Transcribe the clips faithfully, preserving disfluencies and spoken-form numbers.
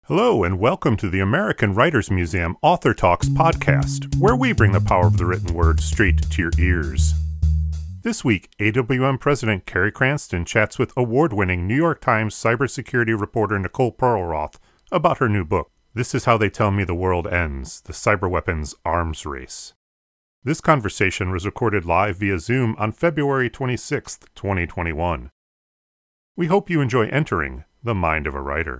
Hello, and welcome to the American Writers Museum Author Talks podcast, where we bring the power of the written word straight to your ears. This week, A W M President Carrie Cranston chats with award-winning New York Times cybersecurity reporter Nicole Perlroth about her new book, This Is How They Tell Me the World Ends, The Cyberweapons Arms Race. This conversation was recorded live via Zoom on February twenty-sixth, twenty twenty-one. We hope you enjoy entering the mind of a writer.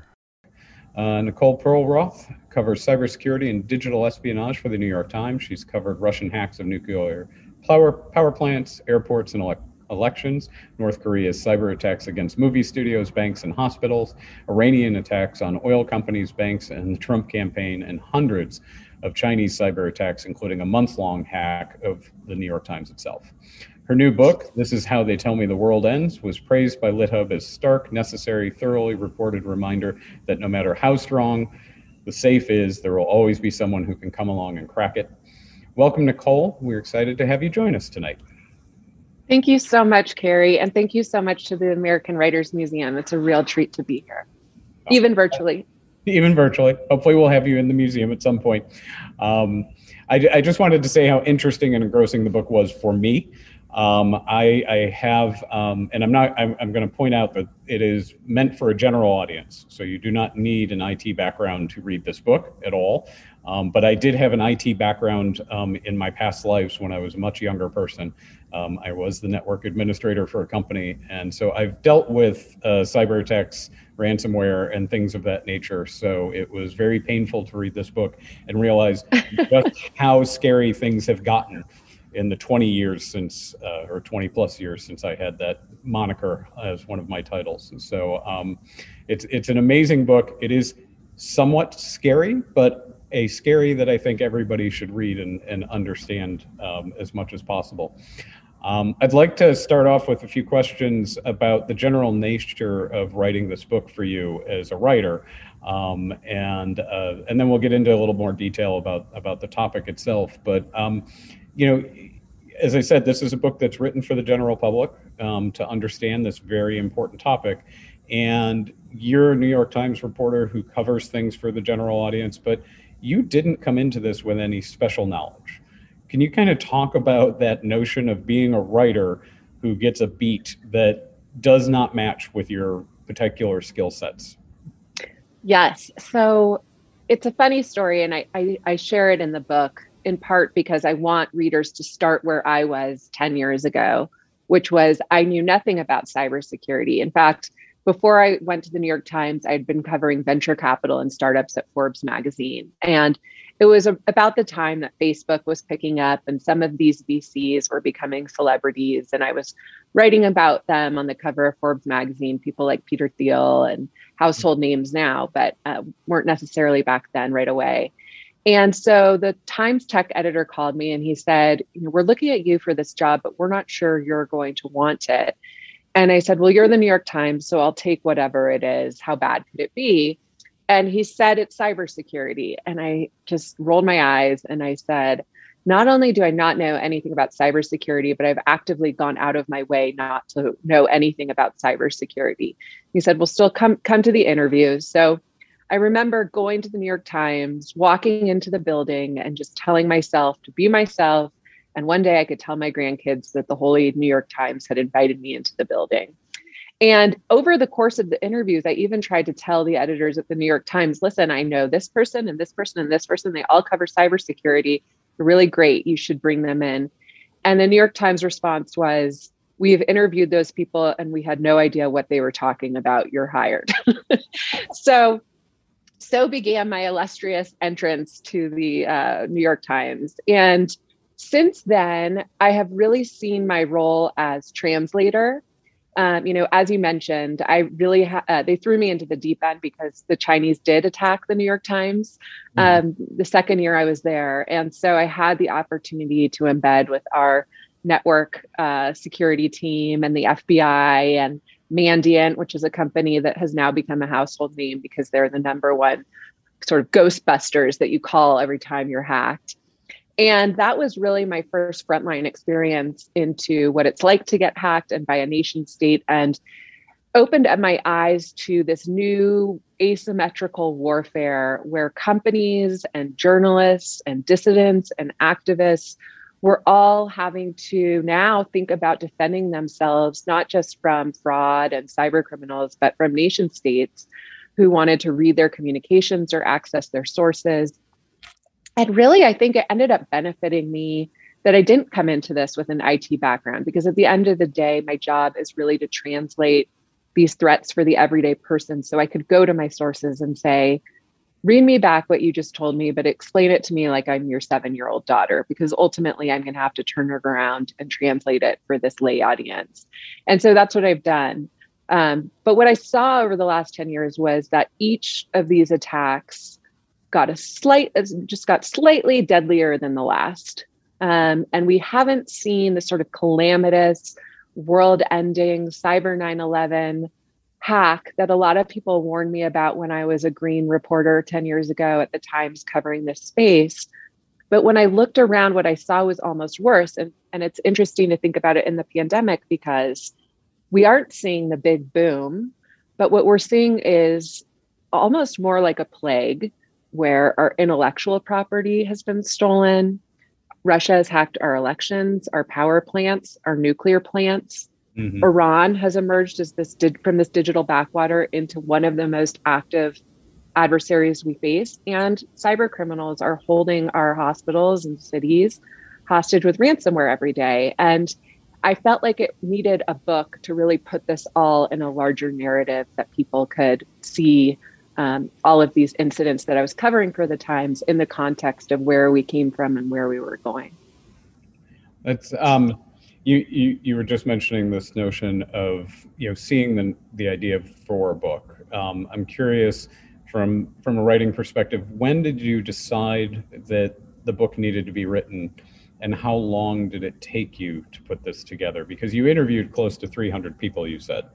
Uh, Nicole Perlroth covers cybersecurity and digital espionage for the New York Times. She's covered Russian hacks of nuclear power, power plants, airports, and ele- elections, North Korea's cyber attacks against movie studios, banks, and hospitals, Iranian attacks on oil companies, banks, and the Trump campaign, and hundreds of Chinese cyber attacks, including a month-long hack of the New York Times itself. Her new book, This Is How They Tell Me the World Ends, was praised by LitHub as stark, necessary, thoroughly reported reminder that no matter how strong the safe is, there will always be someone who can come along and crack it. Welcome, Nicole. We're excited to have you join us tonight. Thank you so much, Carrie, and thank you so much to the American Writers Museum. It's a real treat to be here, even virtually. Even virtually. Hopefully we'll have you in the museum at some point. Um, I, I just wanted to say how interesting and engrossing the book was for me. Um, I, I have, um, and I'm not, I'm, I'm going to point out that it is meant for a general audience. So you do not need an I T background to read this book at all. Um, but I did have an I T background um, in my past lives when I was a much younger person. Um, I was the network administrator for a company. And so I've dealt with uh, cyber attacks, ransomware, and things of that nature. So it was very painful to read this book and realize just how scary things have gotten in the twenty years since, uh, or twenty plus years since I had that moniker as one of my titles. And so um, it's it's an amazing book. It is somewhat scary, but a scary that I think everybody should read and, and understand um, as much as possible. Um, I'd like to start off with a few questions about the general nature of writing this book for you as a writer. Um, and uh, and then we'll get into a little more detail about, about the topic itself. But um, you know, as I said, this is a book that's written for the general public um, to understand this very important topic. And you're a New York Times reporter who covers things for the general audience, but you didn't come into this with any special knowledge. Can you kind of talk about that notion of being a writer who gets a beat that does not match with your particular skill sets? Yes. So it's a funny story, and I, I, I share it in the book, in part because I want readers to start where I was ten years ago, which was I knew nothing about cybersecurity. In fact, before I went to the New York Times, I'd been covering venture capital and startups at Forbes magazine. And it was a, about the time that Facebook was picking up and some of these V Cs were becoming celebrities. And I was writing about them on the cover of Forbes magazine, people like Peter Thiel and household names now, but uh, weren't necessarily back then right away. And so the Times tech editor called me and he said, you know, we're looking at you for this job, but we're not sure you're going to want it. And I said, well, you're the New York Times, so I'll take whatever it is. How bad could it be? And he said, it's cybersecurity. And I just rolled my eyes and I said, not only do I not know anything about cybersecurity, but I've actively gone out of my way not to know anything about cybersecurity. He said, well, still come, come to the interviews. So I remember going to the New York Times, walking into the building and just telling myself to be myself. And one day I could tell my grandkids that the Holy New York Times had invited me into the building. And over the course of the interviews, I even tried to tell the editors at the New York Times, listen, I know this person and this person and this person, they all cover cybersecurity. They're really great. You should bring them in. And the New York Times response was, we've interviewed those people and we had no idea what they were talking about. You're hired. so So began my illustrious entrance to the uh, New York Times. And since then, I have really seen my role as translator. Um, you know, as you mentioned, I really, ha- uh, they threw me into the deep end because the Chinese did attack the New York Times um, mm-hmm. the second year I was there. And so I had the opportunity to embed with our network uh, security team and the F B I and Mandiant, which is a company that has now become a household name because they're the number one sort of Ghostbusters that you call every time you're hacked. And that was really my first frontline experience into what it's like to get hacked and by a nation state. And opened up my eyes to this new asymmetrical warfare where companies and journalists and dissidents and activists were all having to now think about defending themselves, not just from fraud and cyber criminals, but from nation states who wanted to read their communications or access their sources. And really, I think it ended up benefiting me that I didn't come into this with an I T background, because at the end of the day, my job is really to translate these threats for the everyday person. So I could go to my sources and say, read me back what you just told me, but explain it to me like I'm your seven-year-old daughter, because ultimately I'm going to have to turn it around and translate it for this lay audience. And so that's what I've done. Um, but what I saw over the last ten years was that each of these attacks got a slight, just got slightly deadlier than the last. Um, and we haven't seen the sort of calamitous, world-ending cyber nine eleven hack that a lot of people warned me about when I was a green reporter ten years ago at the Times covering this space. But when I looked around, what I saw was almost worse. And, and it's interesting to think about it in the pandemic, because we aren't seeing the big boom, but what we're seeing is almost more like a plague, where our intellectual property has been stolen. Russia has hacked our elections, our power plants, our nuclear plants. Mm-hmm. Iran has emerged as this di- from this digital backwater into one of the most active adversaries we face. And cyber criminals are holding our hospitals and cities hostage with ransomware every day. And I felt like it needed a book to really put this all in a larger narrative that people could see um, all of these incidents that I was covering for the Times in the context of where we came from and where we were going. That's um, you, you you were just mentioning this notion of, you know, seeing the the idea for a book. Um, I'm curious, from from a writing perspective, when did you decide that the book needed to be written, and how long did it take you to put this together? Because you interviewed close to three hundred people, you said.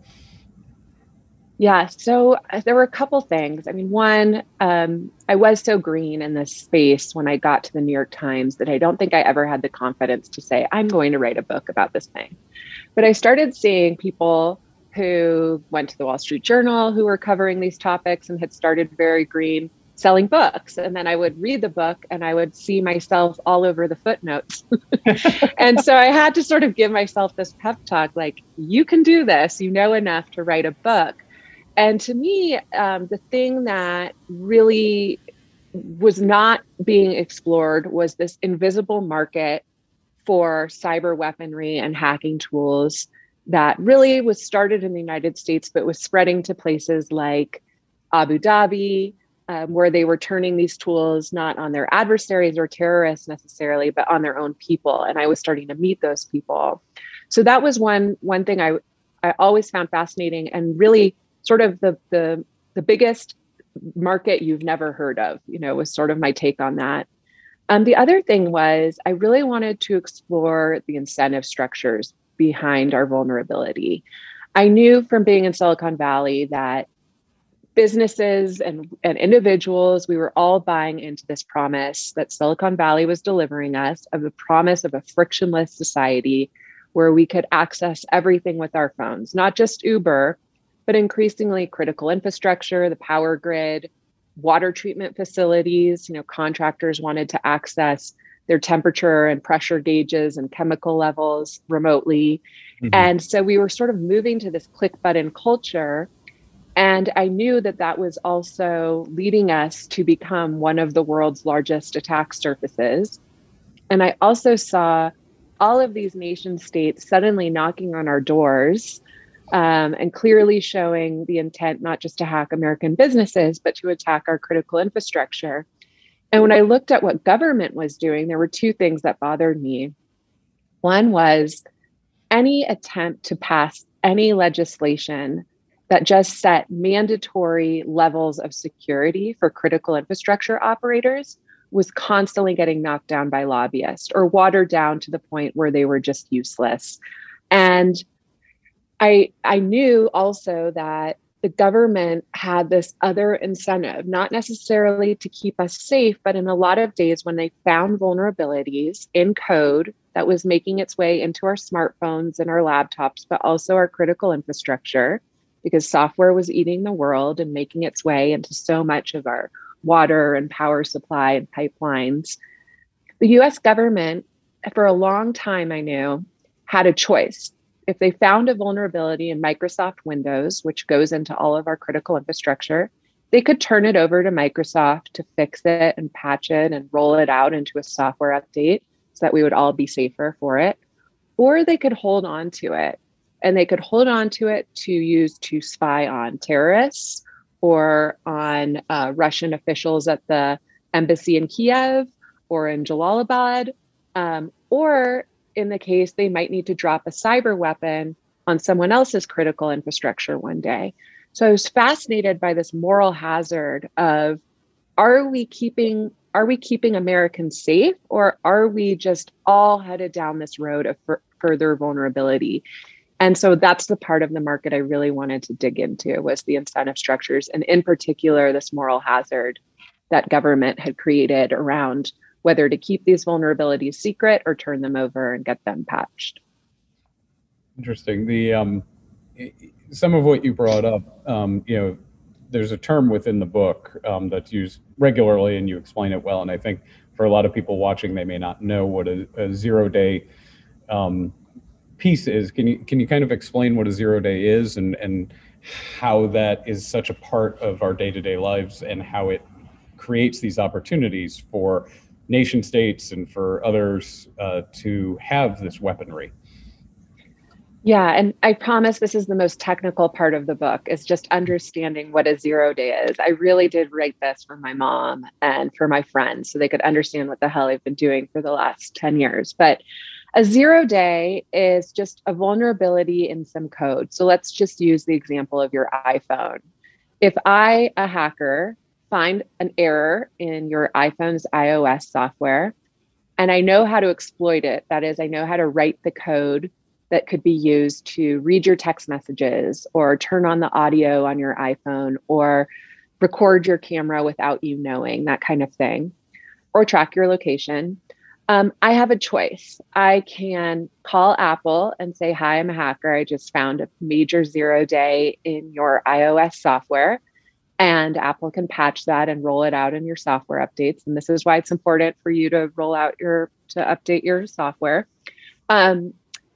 Yeah, so uh, there were a couple things. I mean, one, um, I was so green in this space when I got to the New York Times that I don't think I ever had the confidence to say, I'm going to write a book about this thing. But I started seeing people who went to the Wall Street Journal who were covering these topics and had started very green, selling books. And then I would read the book and I would see myself all over the footnotes. And so I had to sort of give myself this pep talk, like, you can do this, you know enough to write a book. And to me, um, the thing that really was not being explored was this invisible market for cyber weaponry and hacking tools that really was started in the United States, but was spreading to places like Abu Dhabi, um, where they were turning these tools not on their adversaries or terrorists necessarily, but on their own people. And I was starting to meet those people. So that was one one thing I I always found fascinating, and really sort of the the the biggest market you've never heard of, you know, was sort of my take on that. Um, the other thing was I really wanted to explore the incentive structures behind our vulnerability. I knew from being in Silicon Valley that businesses and, and individuals, we were all buying into this promise that Silicon Valley was delivering us, of the promise of a frictionless society where we could access everything with our phones, not just Uber, but increasingly critical infrastructure, the power grid, water treatment facilities. You know, contractors wanted to access their temperature and pressure gauges and chemical levels remotely. Mm-hmm. And so we were sort of moving to this click button culture. And I knew that that was also leading us to become one of the world's largest attack surfaces. And I also saw all of these nation states suddenly knocking on our doors, Um, and clearly showing the intent not just to hack American businesses, but to attack our critical infrastructure. And when I looked at what government was doing, there were two things that bothered me. One was any attempt to pass any legislation that just set mandatory levels of security for critical infrastructure operators was constantly getting knocked down by lobbyists or watered down to the point where they were just useless. And I, I knew also that the government had this other incentive, not necessarily to keep us safe, but in a lot of days when they found vulnerabilities in code that was making its way into our smartphones and our laptops, but also our critical infrastructure, because software was eating the world and making its way into so much of our water and power supply and pipelines. The U S government, for a long time, I knew, had a choice. If they found a vulnerability in Microsoft Windows, which goes into all of our critical infrastructure, they could turn it over to Microsoft to fix it and patch it and roll it out into a software update so that we would all be safer for it. Or they could hold on to it, and they could hold on to it to use to spy on terrorists or on uh, Russian officials at the embassy in Kiev or in Jalalabad, um, or in the case they might need to drop a cyber weapon on someone else's critical infrastructure one day. So I was fascinated by this moral hazard of, are we keeping are we keeping Americans safe, or are we just all headed down this road of f- further vulnerability? And so that's the part of the market I really wanted to dig into, was the incentive structures, and in particular, this moral hazard that government had created around whether to keep these vulnerabilities secret or turn them over and get them patched. Interesting. The um, some of what you brought up, um, you know, there's a term within the book um, that's used regularly, and you explain it well. And I think for a lot of people watching, they may not know what a, a zero-day um, piece is. Can you can you kind of explain what a zero-day is, and and how that is such a part of our day-to-day lives, and how it creates these opportunities for nation states and for others uh, to have this weaponry? Yeah, and I promise this is the most technical part of the book, is just understanding what a zero day is. I really did write this for my mom and for my friends so they could understand what the hell I've been doing for the last ten years. But a zero day is just a vulnerability in some code. So let's just use the example of your iPhone. If I, a hacker, find an error in your iPhone's iOS software, and I know how to exploit it, that is, I know how to write the code that could be used to read your text messages or turn on the audio on your iPhone or record your camera without you knowing, that kind of thing, or track your location. Um, I have a choice. I can call Apple and say, hi, I'm a hacker. I just found a major zero day in your iOS software. And Apple can patch that and roll it out in your software updates. And this is why it's important for you to roll out your, to update your software. Um,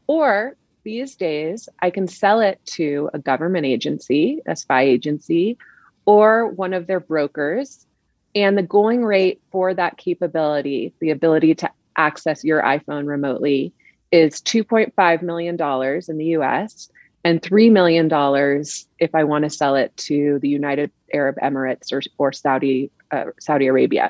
Or these days, I can sell it to a government agency, a spy agency, or one of their brokers. And the going rate for that capability, the ability to access your iPhone remotely, is two point five million dollars in the U S and three million dollars if I want to sell it to the United Arab Emirates or, or Saudi uh, Saudi Arabia.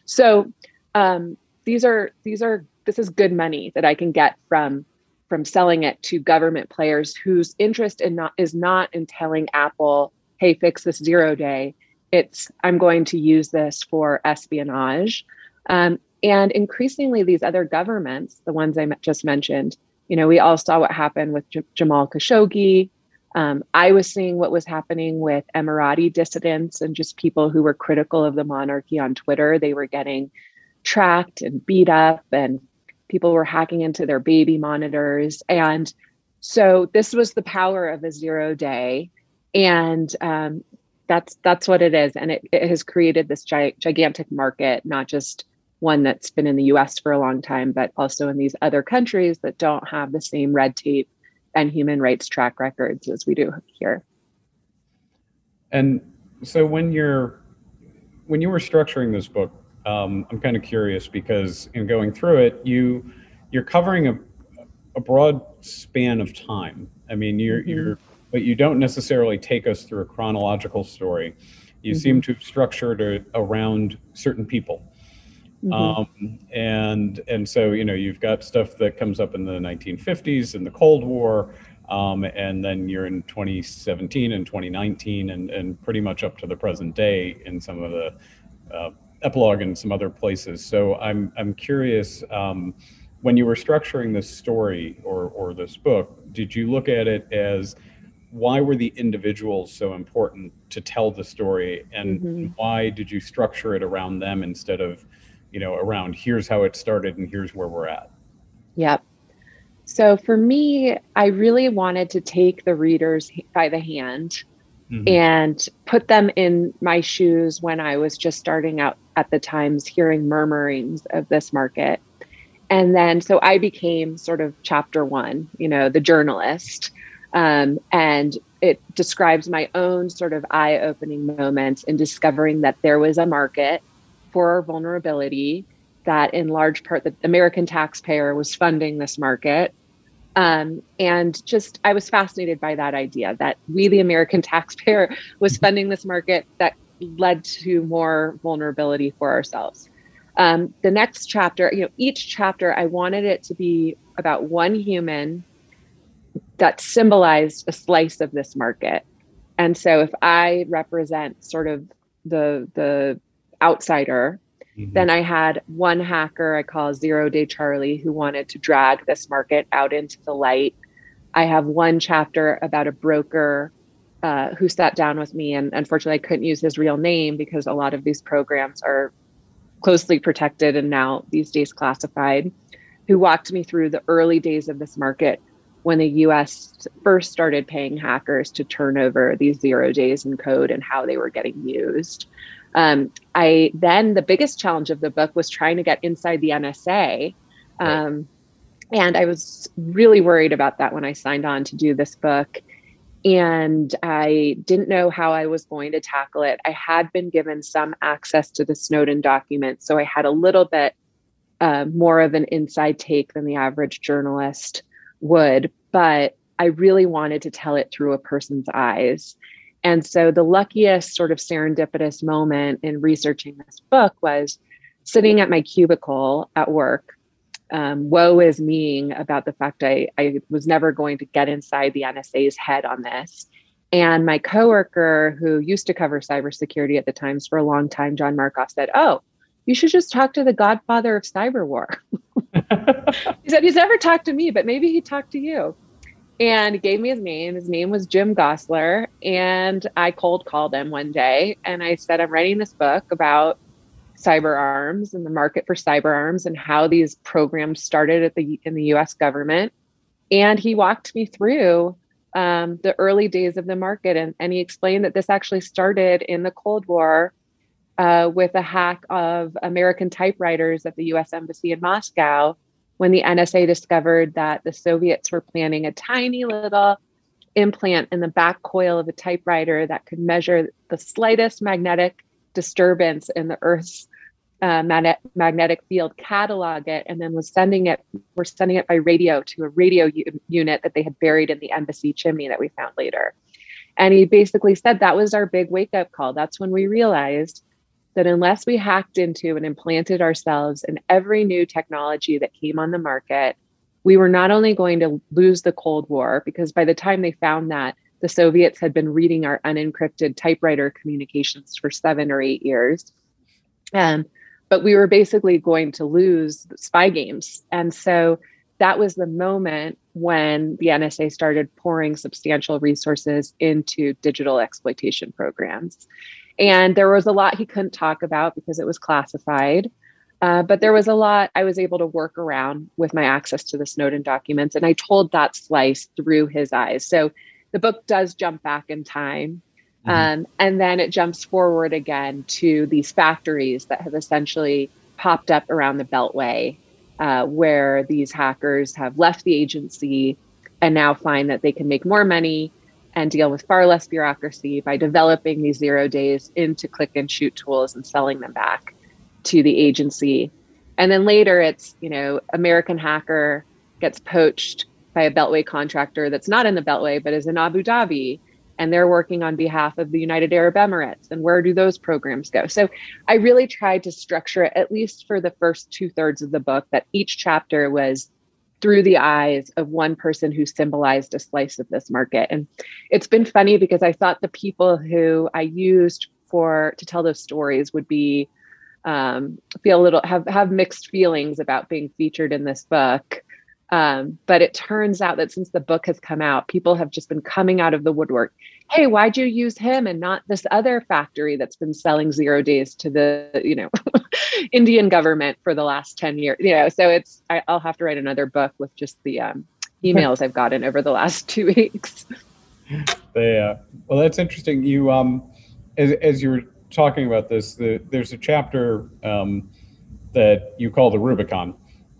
So um, these are these are this is good money that I can get from from selling it to government players whose interest in not is not in telling Apple, hey, fix this zero day. It's, I'm going to use this for espionage. Um, and increasingly, these other governments, the ones I just mentioned, you know, we all saw what happened with J- Jamal Khashoggi. Um, I was seeing what was happening with Emirati dissidents and just people who were critical of the monarchy on Twitter. They were getting tracked and beat up, and people were hacking into their baby monitors. And so this was the power of a zero day. And um, that's that's what it is. And it, it has created this gi- gigantic market, not just one that's been in the U S for a long time, but also in these other countries that don't have the same red tape and human rights track records as we do here. And so when you're when you were structuring this book, um, I'm kind of curious, because in going through it, you you're covering a a broad span of time. I mean, you're mm-hmm. you're but you don't necessarily take us through a chronological story. You mm-hmm. seem to have structured it around certain people. Mm-hmm. Um, and and so, you know, you've got stuff that comes up in the nineteen fifties and the Cold War, um, and then you're in twenty seventeen and twenty nineteen, and, and pretty much up to the present day in some of the uh, epilogue and some other places. So I'm I'm curious, um, when you were structuring this story or or this book, did you look at it as, why were the individuals so important to tell the story, and mm-hmm. why did you structure it around them instead of, you know, around here's how it started and here's where we're at? Yep. So for me, I really wanted to take the readers by the hand mm-hmm. and put them in my shoes when I was just starting out at the Times, hearing murmurings of this market. And then, so I became sort of chapter one, you know, the journalist. Um, and it describes my own sort of eye-opening moments in discovering that there was a market for vulnerability, that in large part the American taxpayer was funding this market. Um, and just, I was fascinated by that idea that we, the American taxpayer, was funding this market that led to more vulnerability for ourselves. Um, the next chapter, you know, each chapter, I wanted it to be about one human that symbolized a slice of this market. And so if I represent sort of the, the outsider, mm-hmm. then I had one hacker I call Zero Day Charlie, who wanted to drag this market out into the light. I have one chapter about a broker uh, who sat down with me, and unfortunately I couldn't use his real name because a lot of these programs are closely protected and now these days classified, who walked me through the early days of this market when the U S first started paying hackers to turn over these zero days in code and how they were getting used. Um, I then the biggest challenge of the book was trying to get inside the N S A. Um, right. And I was really worried about that when I signed on to do this book. And I didn't know how I was going to tackle it. I had been given some access to the Snowden documents, so I had a little bit uh, more of an inside take than the average journalist would, but I really wanted to tell it through a person's eyes. And so the luckiest sort of serendipitous moment in researching this book was sitting at my cubicle at work. Um, woe is me about the fact I, I was never going to get inside the N S A's head on this. And my coworker, who used to cover cybersecurity at the Times for a long time, John Markoff, said, "Oh, you should just talk to the godfather of cyber war." He said, "He's never talked to me, but maybe he talked to you." And he gave me his name. His name was Jim Gosler. And I cold called him one day and I said, "I'm writing this book about cyber arms and the market for cyber arms and how these programs started at the in the U S government." And he walked me through um, the early days of the market. And, and he explained that this actually started in the Cold War uh, with a hack of American typewriters at the U S Embassy in Moscow, when the N S A discovered that the Soviets were planning a tiny little implant in the back coil of a typewriter that could measure the slightest magnetic disturbance in the Earth's uh, mag- magnetic field, catalog it, and then was sending it, we're sending it by radio to a radio u- unit that they had buried in the embassy chimney that we found later. And he basically said that was our big wake-up call. That's when we realized that unless we hacked into and implanted ourselves in every new technology that came on the market, we were not only going to lose the Cold War, because by the time they found that, the Soviets had been reading our unencrypted typewriter communications for seven or eight years. Um, but we were basically going to lose spy games. And so that was the moment when the N S A started pouring substantial resources into digital exploitation programs. And there was a lot he couldn't talk about because it was classified. Uh, but there was a lot I was able to work around with my access to the Snowden documents. And I told that slice through his eyes. So the book does jump back in time. Mm-hmm. Um, and then it jumps forward again to these factories that have essentially popped up around the Beltway, uh, where these hackers have left the agency and now find that they can make more money and deal with far less bureaucracy by developing these zero days into click and shoot tools and selling them back to the agency. And then later it's, you know, American hacker gets poached by a Beltway contractor that's not in the Beltway, but is in Abu Dhabi. And they're working on behalf of the United Arab Emirates. And where do those programs go? So I really tried to structure it, at least for the first two thirds of the book, that each chapter was through the eyes of one person who symbolized a slice of this market. And it's been funny because I thought the people who I used for to tell those stories would be um, feel a little have have mixed feelings about being featured in this book. Um, but it turns out that since the book has come out, people have just been coming out of the woodwork. Hey, why'd you use him and not this other factory that's been selling zero days to the, you know, Indian government for the last ten years? You know, so it's, I, I'll have to write another book with just the, um, emails I've gotten over the last two weeks. Yeah. Well, that's interesting. You, um, as, as you were talking about this, the, there's a chapter um, that you call the Rubicon.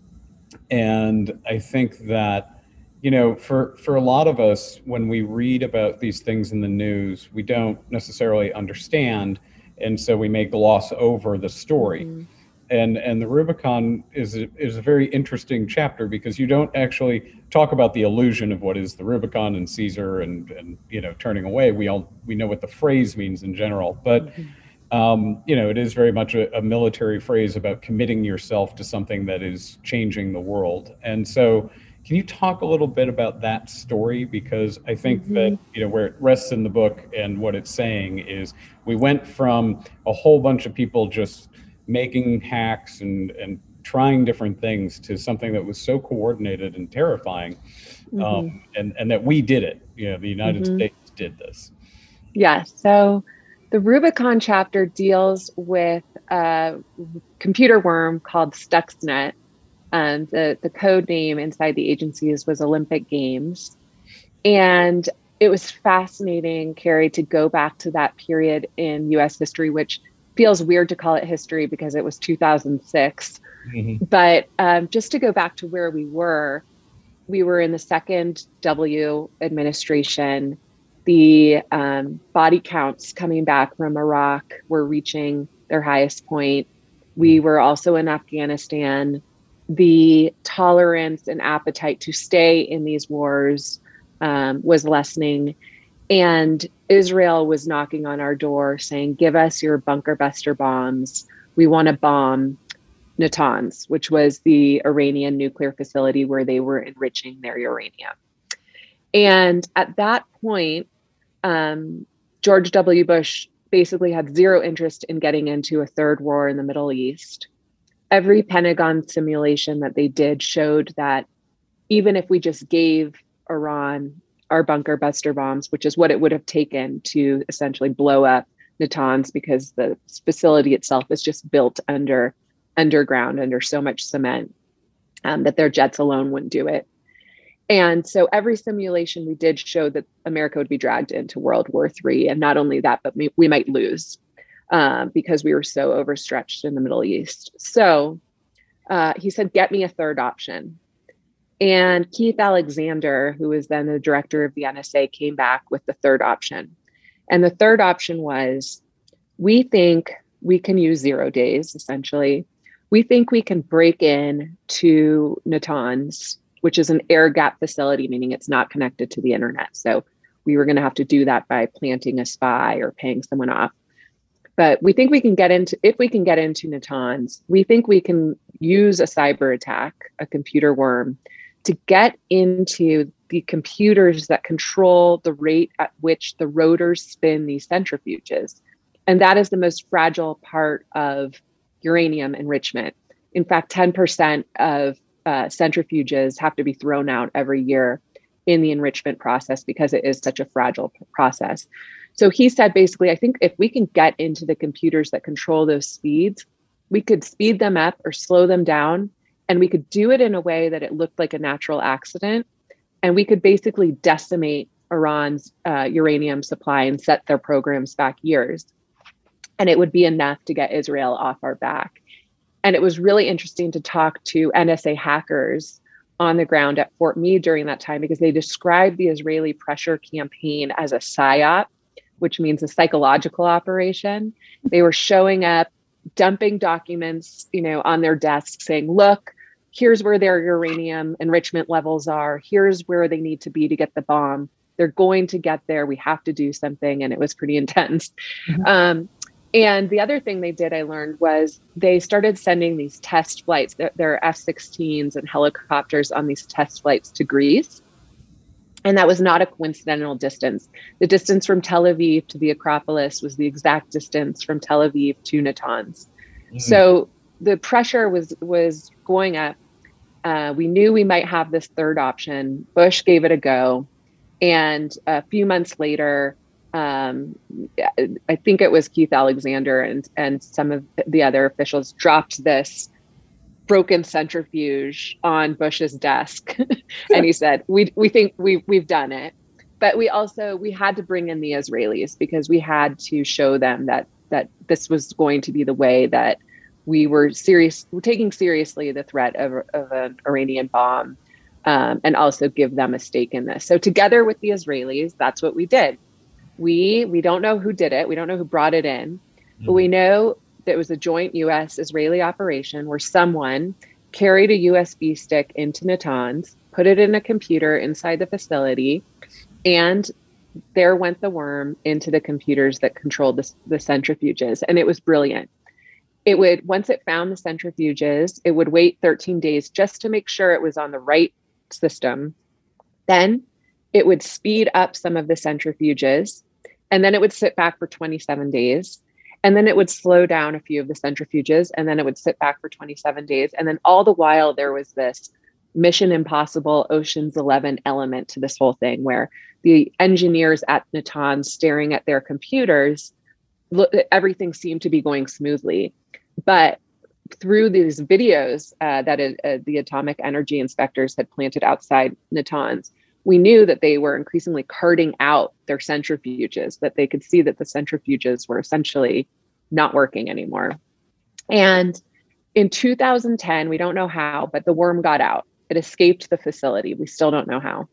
And I think that, you know, for, for a lot of us, when we read about these things in the news, we don't necessarily understand. And so we may gloss over the story. Mm-hmm. And and the Rubicon is a, is a very interesting chapter because you don't actually talk about the illusion of what is the Rubicon and Caesar and, and you know, turning away. We all we know what the phrase means in general, but mm-hmm. um, you know, it is very much a, a military phrase about committing yourself to something that is changing the world. And so, can you talk a little bit about that story? Because I think mm-hmm. that, you know, where it rests in the book and what it's saying is we went from a whole bunch of people just making hacks and, and trying different things to something that was so coordinated and terrifying, mm-hmm. um, and, and that we did it. You know, the United mm-hmm. States did this. Yeah. So the Rubicon chapter deals with a computer worm called Stuxnet. Um, the, the code name inside the agencies was Olympic Games. And it was fascinating, Carrie, to go back to that period in U S history, which feels weird to call it history because it was two thousand six. Mm-hmm. But um, just to go back to where we were, we were in the second W administration. The um, body counts coming back from Iraq were reaching their highest point. We were also in Afghanistan. The tolerance and appetite to stay in these wars um, was lessening. And Israel was knocking on our door saying, give us your bunker buster bombs. We want to bomb Natanz, which was the Iranian nuclear facility where they were enriching their uranium. And at that point, um, George W. Bush basically had zero interest in getting into a third war in the Middle East. Every Pentagon simulation that they did showed that even if we just gave Iran our bunker buster bombs, which is what it would have taken to essentially blow up Natanz, because the facility itself is just built under underground, under so much cement, um, that their jets alone wouldn't do it. And so every simulation we did showed that America would be dragged into World War Three. And not only that, but we, we might lose um, because we were so overstretched in the Middle East. So uh, he said, get me a third option. And Keith Alexander, who was then the director of the N S A, came back with the third option. And the third option was, we think we can use zero days, essentially. We think we can break in to Natanz, which is an air gap facility, meaning it's not connected to the internet. So we were going to have to do that by planting a spy or paying someone off. But we think we can get into, if we can get into Natanz, we think we can use a cyber attack, a computer worm, to get into the computers that control the rate at which the rotors spin these centrifuges. And that is the most fragile part of uranium enrichment. In fact, ten percent of uh, centrifuges have to be thrown out every year in the enrichment process because it is such a fragile process. So he said, basically, I think if we can get into the computers that control those speeds, we could speed them up or slow them down. And we could do it in a way that it looked like a natural accident. And we could basically decimate Iran's uh, uranium supply and set their programs back years. And it would be enough to get Israel off our back. And it was really interesting to talk to N S A hackers on the ground at Fort Meade during that time, because they described the Israeli pressure campaign as a psyop, which means a psychological operation. They were showing up, dumping documents, you know, on their desks saying, look, here's where their uranium enrichment levels are. Here's where they need to be to get the bomb. They're going to get there. We have to do something. And it was pretty intense. Mm-hmm. Um, and the other thing they did, I learned, was they started sending these test flights, their F sixteens and helicopters on these test flights to Greece. And that was not a coincidental distance. The distance from Tel Aviv to the Acropolis was the exact distance from Tel Aviv to Natanz. Mm-hmm. So the pressure was was going up. Uh, we knew we might have this third option. Bush gave it a go. And a few months later, um, I think it was Keith Alexander and, and some of the other officials dropped this broken centrifuge on Bush's desk. And he said, we we think we we've done it. But we also, we had to bring in the Israelis because we had to show them that that this was going to be the way that we were serious, we're taking seriously the threat of, of an Iranian bomb, um, and also give them a stake in this. So together with the Israelis, that's what we did. We we don't know who did it. We don't know who brought it in, mm-hmm. but we know that it was a joint U S Israeli operation where someone carried a U S B stick into Natanz, put it in a computer inside the facility, and there went the worm into the computers that controlled the, the centrifuges. And it was brilliant. It would, once it found the centrifuges, it would wait thirteen days just to make sure it was on the right system. Then it would speed up some of the centrifuges, and then it would sit back for twenty-seven days. And then it would slow down a few of the centrifuges, and then it would sit back for twenty-seven days. And then all the while there was this Mission Impossible Ocean's Eleven element to this whole thing, where the engineers at Natanz staring at their computers, look, everything seemed to be going smoothly. But through these videos uh, that uh, the atomic energy inspectors had planted outside Natanz, we knew that they were increasingly carting out their centrifuges, that they could see that the centrifuges were essentially not working anymore. And in two thousand ten, we don't know how, but the worm got out. It escaped the facility. We still don't know how.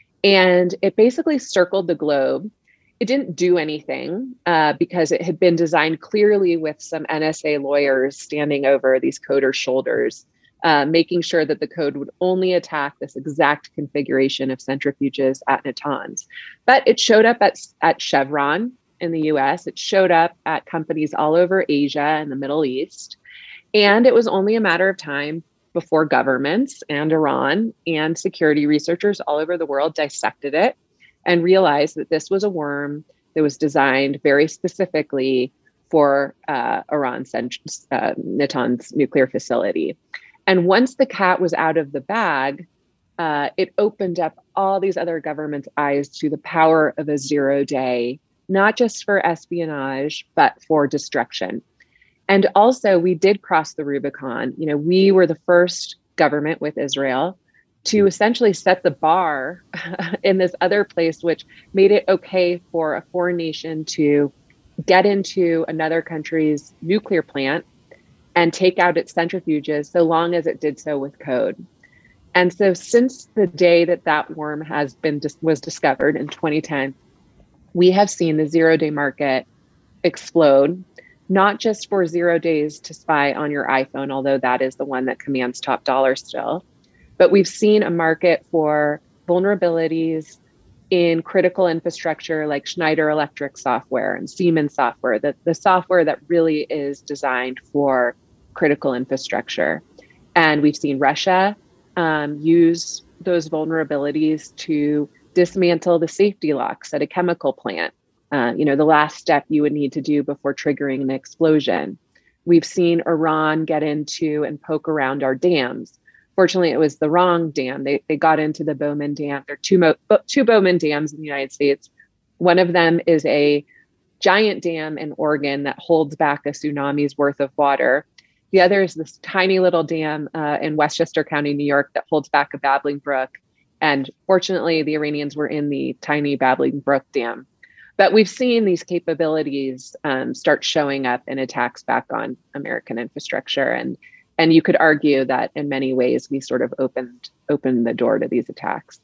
And it basically circled the globe. It didn't do anything uh, because it had been designed clearly with some N S A lawyers standing over these coders' shoulders, uh, making sure that the code would only attack this exact configuration of centrifuges at Natanz. But it showed up at, at Chevron in the U S. It showed up at companies all over Asia and the Middle East. And it was only a matter of time before governments and Iran and security researchers all over the world dissected it and realized that this was a worm that was designed very specifically for uh, Iran's uh, Natanz nuclear facility. And once the cat was out of the bag, uh, it opened up all these other governments' eyes to the power of a zero day, not just for espionage, but for destruction. And also, we did cross the Rubicon. You know, we were the first government with Israel to essentially set the bar in this other place, which made it okay for a foreign nation to get into another country's nuclear plant and take out its centrifuges, so long as it did so with code. And so, since the day that that worm has been was discovered in twenty ten, we have seen the zero-day market explode. Not just for zero days to spy on your iPhone, although that is the one that commands top dollar still, but we've seen a market for vulnerabilities in critical infrastructure like Schneider Electric software and Siemens software, the, the software that really is designed for critical infrastructure. And we've seen Russia um, use those vulnerabilities to dismantle the safety locks at a chemical plant. Uh, you know, the last step you would need to do before triggering an explosion. We've seen Iran get into and poke around our dams. Fortunately, it was the wrong dam. They they got into the Bowman Dam. There are two, Mo- two Bowman dams in the United States. One of them is a giant dam in Oregon that holds back a tsunami's worth of water. The other is this tiny little dam uh, in Westchester County, New York, that holds back a babbling brook. And fortunately, the Iranians were in the tiny babbling brook dam. But we've seen these capabilities um, start showing up in attacks back on American infrastructure. And and you could argue that in many ways, we sort of opened opened the door to these attacks.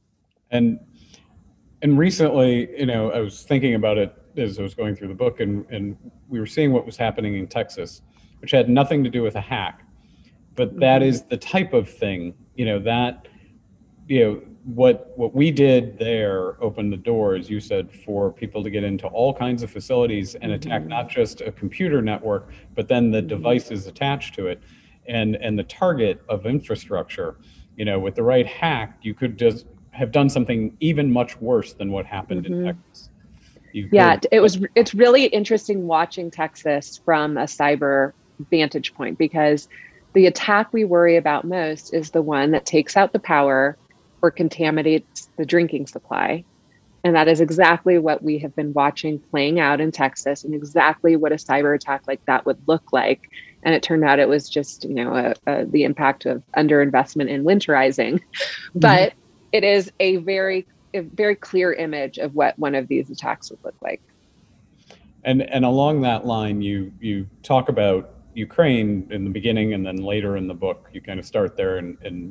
And and recently, you know, I was thinking about it as I was going through the book, and, and we were seeing what was happening in Texas, which had nothing to do with a hack. But that is the type of thing, you know, that, you know, what what we did there opened the door, as you said, for people to get into all kinds of facilities and attack not just a computer network, but then the devices attached to it, and and the target of infrastructure. You know, with the right hack, you could just have done something even much worse than what happened mm-hmm. in Texas. You yeah, could, it was. It's really interesting watching Texas from a cyber vantage point, because the attack we worry about most is the one that takes out the power or contaminates the drinking supply. And that is exactly what we have been watching playing out in Texas, and exactly what a cyber attack like that would look like. And it turned out it was just, you know, a, a, the impact of underinvestment in winterizing. Mm-hmm. But it is a very, a very clear image of what one of these attacks would look like. And and along that line, you you talk about Ukraine in the beginning, and then later in the book, you kind of start there and, and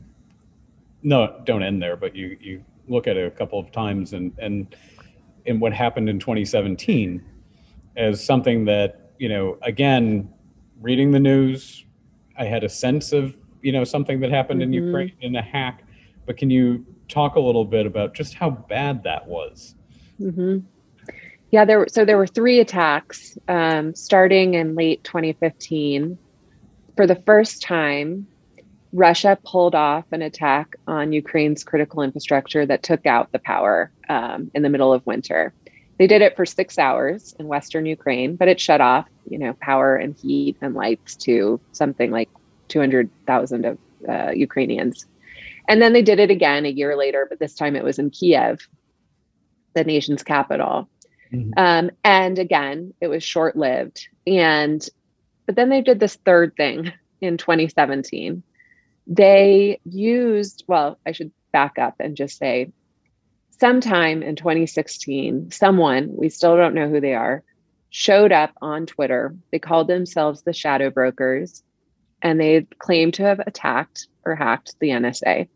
no, don't end there, but you, you look at it a couple of times and, and, and what happened in twenty seventeen as something that, you know, again, reading the news, I had a sense of, you know, something that happened mm-hmm. in Ukraine in a hack, but can you talk a little bit about just how bad that was? Mm-hmm. Yeah, there. So there were three attacks um, starting in late twenty fifteen. For the first time, Russia pulled off an attack on Ukraine's critical infrastructure that took out the power um, in the middle of winter. They did it for six hours in Western Ukraine, but it shut off, you know, power and heat and lights to something like two hundred thousand of uh, Ukrainians. And then they did it again a year later, but this time it was in Kiev, the nation's capital. Mm-hmm. Um, and again, it was short-lived. And, but then they did this third thing in twenty seventeen. They used, well, I should back up and just say, sometime in twenty sixteen, someone, we still don't know who they are, showed up on Twitter. They called themselves the Shadow Brokers, and they claimed to have attacked or hacked the N S A.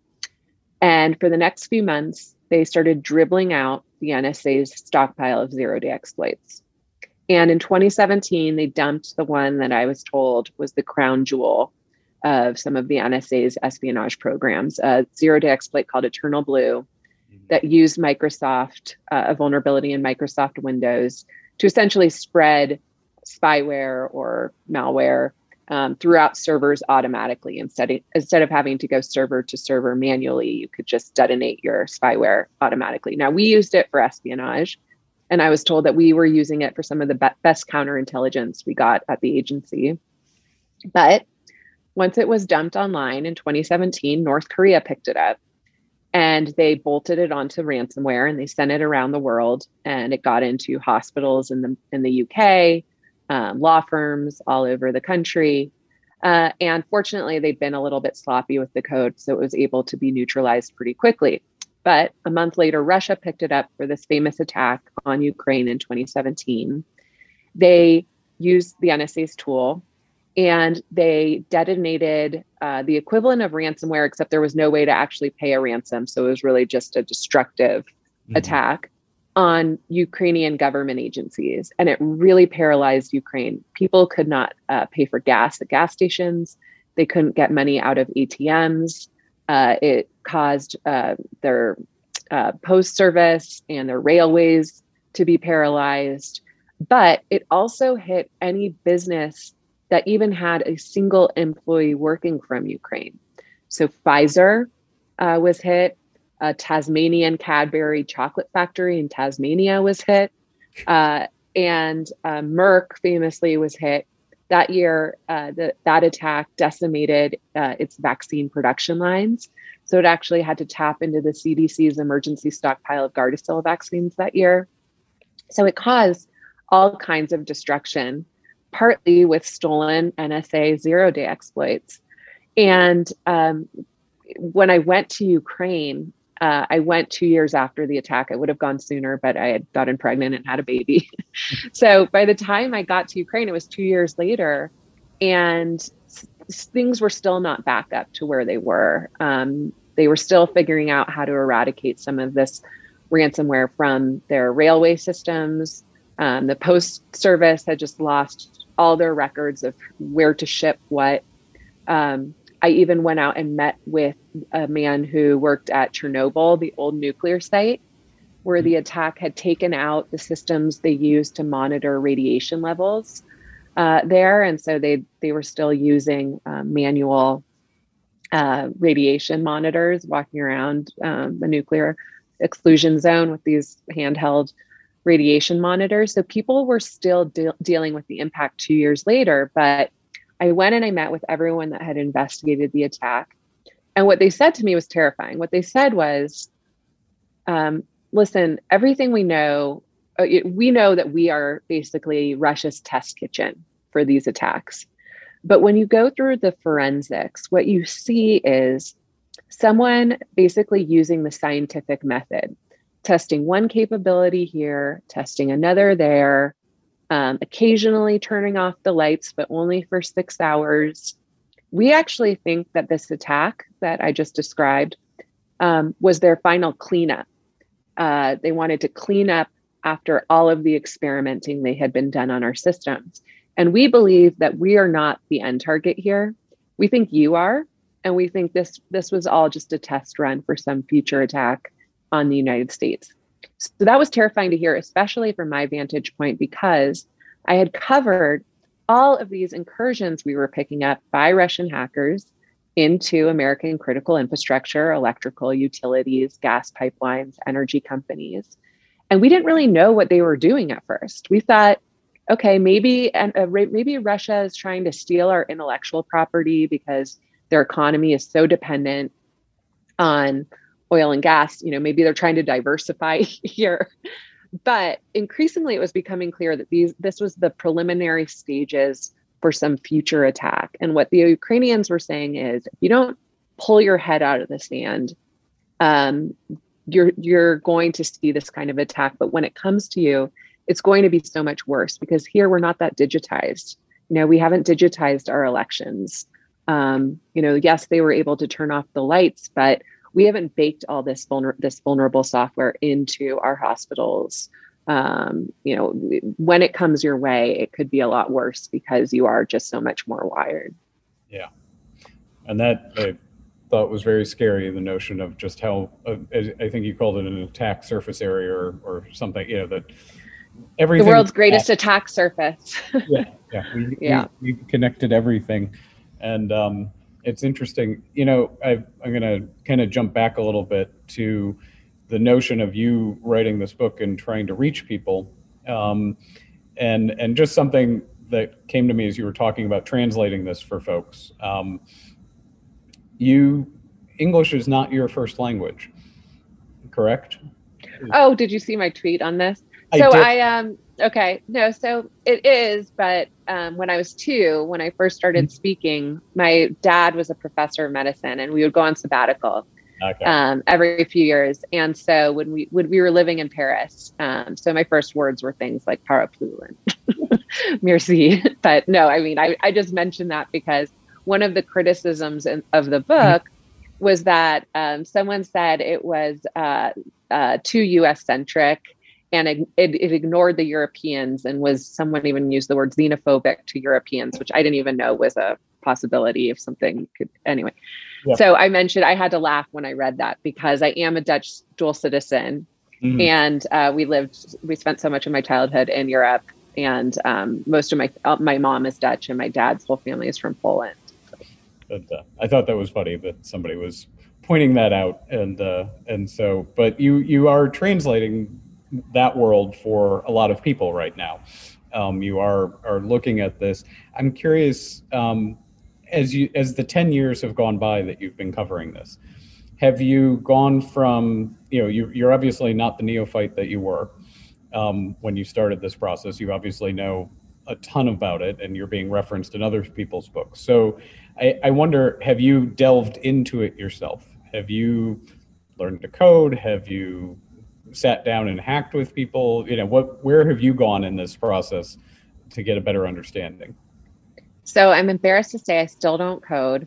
And for the next few months, they started dribbling out the N S A's stockpile of zero-day exploits. And in twenty seventeen, they dumped the one that I was told was the crown jewel of some of the N S A's espionage programs, a zero-day exploit called Eternal Blue that used Microsoft, uh, a vulnerability in Microsoft Windows to essentially spread spyware or malware um, throughout servers automatically. Instead of, instead of having to go server to server manually, you could just detonate your spyware automatically. Now, we used it for espionage, and I was told that we were using it for some of the be- best counterintelligence we got at the agency. But once it was dumped online in twenty seventeen, North Korea picked it up and they bolted it onto ransomware and they sent it around the world, and it got into hospitals in the in the U K, um, law firms all over the country. Uh, and fortunately, they'd been a little bit sloppy with the code, so it was able to be neutralized pretty quickly. But a month later, Russia picked it up for this famous attack on Ukraine in twenty seventeen. They used the N S A's tool, and they detonated uh, the equivalent of ransomware, except there was no way to actually pay a ransom. So it was really just a destructive mm-hmm. attack on Ukrainian government agencies. And it really paralyzed Ukraine. People could not uh, pay for gas at gas stations. They couldn't get money out of A T Ms. Uh, it caused uh, their uh, post service and their railways to be paralyzed. But it also hit any business that even had a single employee working from Ukraine. So Pfizer uh, was hit. A Tasmanian Cadbury chocolate factory in Tasmania was hit. Uh, and uh, Merck famously was hit. That year, uh, the, that attack decimated uh, its vaccine production lines. So it actually had to tap into the C D C's emergency stockpile of Gardasil vaccines that year. So it caused all kinds of destruction, partly with stolen N S A zero-day exploits. And um, when I went to Ukraine, uh, I went two years after the attack. I would have gone sooner, but I had gotten pregnant and had a baby. So by the time I got to Ukraine, it was two years later, and s- things were still not back up to where they were. Um, they were still figuring out how to eradicate some of this ransomware from their railway systems. Um, the post service had just lost all their records of where to ship what. Um, I even went out and met with a man who worked at Chernobyl, the old nuclear site, where the attack had taken out the systems they used to monitor radiation levels uh, there. And so they, they were still using uh, manual uh, radiation monitors walking around um, the nuclear exclusion zone with these handheld radiation monitors. So people were still de- dealing with the impact two years later, but I went and I met with everyone that had investigated the attack. And what they said to me was terrifying. What they said was, um, listen, everything we know, uh, it, we know that we are basically Russia's test kitchen for these attacks. But when you go through the forensics, what you see is someone basically using the scientific method, testing one capability here, testing another there, um, occasionally turning off the lights, but only for six hours. We actually think that this attack that I just described um, was their final cleanup. Uh, they wanted to clean up after all of the experimenting they had been done on our systems. And we believe that we are not the end target here. We think you are. And we think this, this was all just a test run for some future attack on the United States. So that was terrifying to hear, especially from my vantage point, because I had covered all of these incursions we were picking up by Russian hackers into American critical infrastructure, electrical utilities, gas pipelines, energy companies. And we didn't really know what they were doing at first. We thought, okay, maybe and uh, maybe Russia is trying to steal our intellectual property because their economy is so dependent on oil and gas. You know, maybe they're trying to diversify here. But increasingly, it was becoming clear that these this was the preliminary stages for some future attack. And what the Ukrainians were saying is, if you don't pull your head out of the sand, um, you're you're going to see this kind of attack. But when it comes to you, it's going to be so much worse, because here we're not that digitized. You know, we haven't digitized our elections. Um, you know, yes, they were able to turn off the lights, but we haven't baked all this vulner- this vulnerable software into our hospitals. Um, you know, when it comes your way, it could be a lot worse because you are just so much more wired. Yeah. And that I thought was very scary, the notion of just how, uh, I think you called it an attack surface area or, or something, you know, that everything. The world's greatest attack surface. yeah. Yeah. We, yeah. We, we connected everything. And um, it's interesting, you know, I, I'm going to kind of jump back a little bit to the notion of you writing this book and trying to reach people. Um, and, and just something that came to me as you were talking about translating this for folks. Um, you, English is not your first language, correct? Oh, did you see my tweet on this? I so did. I, um, okay, no, so it is, but um, when I was two, when I first started mm-hmm. speaking, my dad was a professor of medicine and we would go on sabbatical okay. um, every few years. And so when we, when we were living in Paris, um, so my first words were things like parapluie and merci. But no, I mean, I, I just mentioned that because one of the criticisms in, of the book mm-hmm. was that um, someone said it was uh, uh, too U S centric. And it, it, it ignored the Europeans and was, someone even used the word xenophobic to Europeans, which I didn't even know was a possibility if something could, anyway. Yep. So I mentioned, I had to laugh when I read that because I am a Dutch dual citizen mm-hmm. and uh, we lived, we spent so much of my childhood in Europe, and um, most of my, uh, my mom is Dutch and my dad's whole family is from Poland. But uh, I thought that was funny that somebody was pointing that out. And, uh, and so, but you, you are translating that world for a lot of people right now. Um, you are are looking at this. I'm curious, um, as you as the ten years have gone by that you've been covering this, have you gone from, you know, you, you're obviously not the neophyte that you were um, when you started this process. You obviously know a ton about it, and you're being referenced in other people's books. So I, I wonder, have you delved into it yourself? Have you learned to code? Have you sat down and hacked with people? You know, what, where have you gone in this process to get a better understanding? So I'm embarrassed to say I still don't code,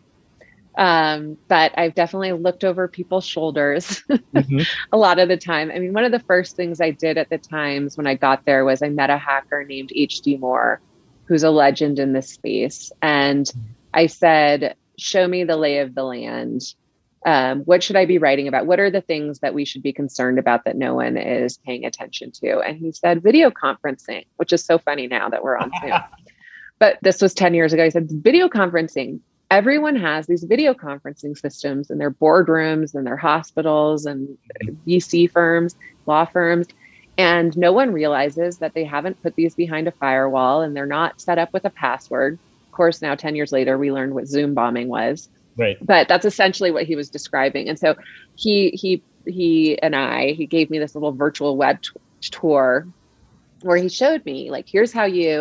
um, but I've definitely looked over people's shoulders mm-hmm. a lot of the time. I mean, one of the first things I did at the Times when I got there was I met a hacker named H D Moore, who's a legend in this space. And I said, show me the lay of the land. Um, what should I be writing about? What are the things that we should be concerned about that no one is paying attention to? And he said, video conferencing, which is so funny now that we're on Zoom. But this was ten years ago. He said, video conferencing. Everyone has these video conferencing systems in their boardrooms and their hospitals and V C firms, law firms. And no one realizes that they haven't put these behind a firewall and they're not set up with a password. Of course, now ten years later, we learned what Zoom bombing was. Right. But that's essentially what he was describing. And so he he he and I, he gave me this little virtual web t- tour where he showed me, like, here's how you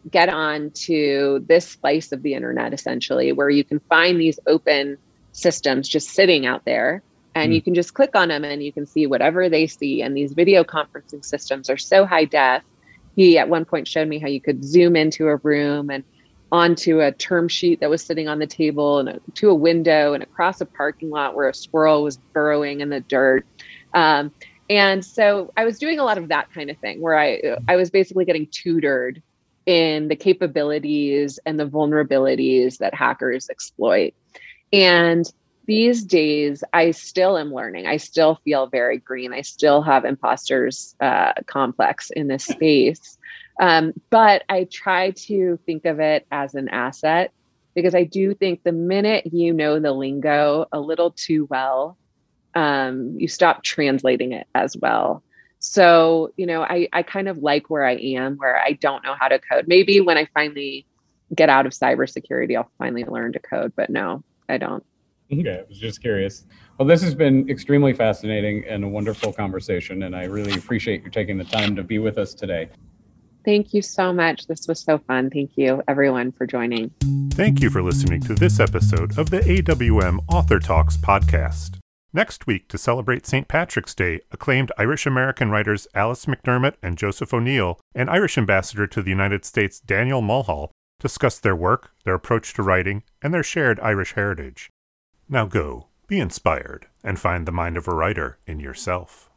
get on to this slice of the internet, essentially, where you can find these open systems just sitting out there, and mm. you can just click on them and you can see whatever they see. And these video conferencing systems are so high def. He at one point showed me how you could zoom into a room and onto a term sheet that was sitting on the table, and a, to a window, and across a parking lot where a squirrel was burrowing in the dirt. Um, and so I was doing a lot of that kind of thing, where I I was basically getting tutored in the capabilities and the vulnerabilities that hackers exploit. And these days, I still am learning. I still feel very green. I still have imposters uh, complex in this space. Um, but I try to think of it as an asset, because I do think the minute you know the lingo a little too well, um, you stop translating it as well. So, you know, I, I kind of like where I am, where I don't know how to code. Maybe when I finally get out of cybersecurity, I'll finally learn to code, but no, I don't. Okay, I was just curious. Well, this has been extremely fascinating and a wonderful conversation, and I really appreciate you taking the time to be with us today. Thank you so much. This was so fun. Thank you, everyone, for joining. Thank you for listening to this episode of the A W M Author Talks podcast. Next week, to celebrate Saint Patrick's Day, acclaimed Irish-American writers Alice McDermott and Joseph O'Neill and Irish ambassador to the United States Daniel Mulhall discuss their work, their approach to writing, and their shared Irish heritage. Now go, be inspired, and find the mind of a writer in yourself.